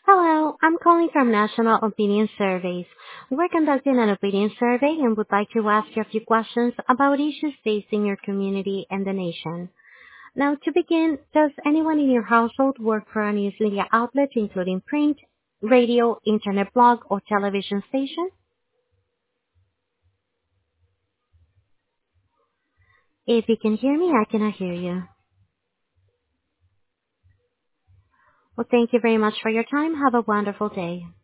Hello, I'm calling from National Opinion Surveys. We're conducting an opinion survey and would like to ask you a few questions about issues facing your community and the nation. Now, to begin, does anyone in your household work for a news media outlet, including print, radio, internet blog, or television station? If you can hear me, I cannot hear you. Well, thank you very much for your time. Have a wonderful day.